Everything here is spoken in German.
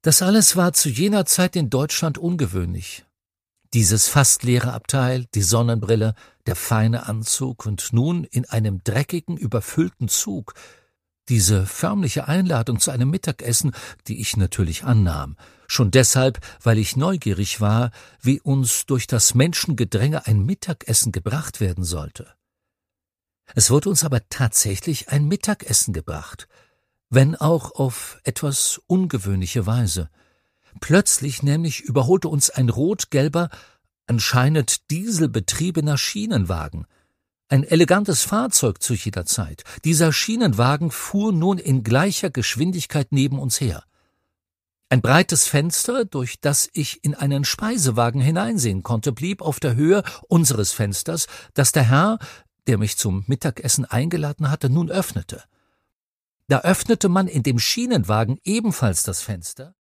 Das alles war zu jener Zeit in Deutschland ungewöhnlich. Dieses fast leere Abteil, die Sonnenbrille, der feine Anzug und nun in einem dreckigen, überfüllten Zug. Diese förmliche Einladung zu einem Mittagessen, die ich natürlich annahm, schon deshalb, weil ich neugierig war, wie uns durch das Menschengedränge ein Mittagessen gebracht werden sollte. Es wurde uns aber tatsächlich ein Mittagessen gebracht, wenn auch auf etwas ungewöhnliche Weise. Plötzlich nämlich überholte uns ein rot-gelber, anscheinend dieselbetriebener Schienenwagen. Ein elegantes Fahrzeug zu jeder Zeit. Dieser Schienenwagen fuhr nun in gleicher Geschwindigkeit neben uns her. Ein breites Fenster, durch das ich in einen Speisewagen hineinsehen konnte, blieb auf der Höhe unseres Fensters, das der Herr, der mich zum Mittagessen eingeladen hatte, nun öffnete. Da öffnete man in dem Schienenwagen ebenfalls das Fenster,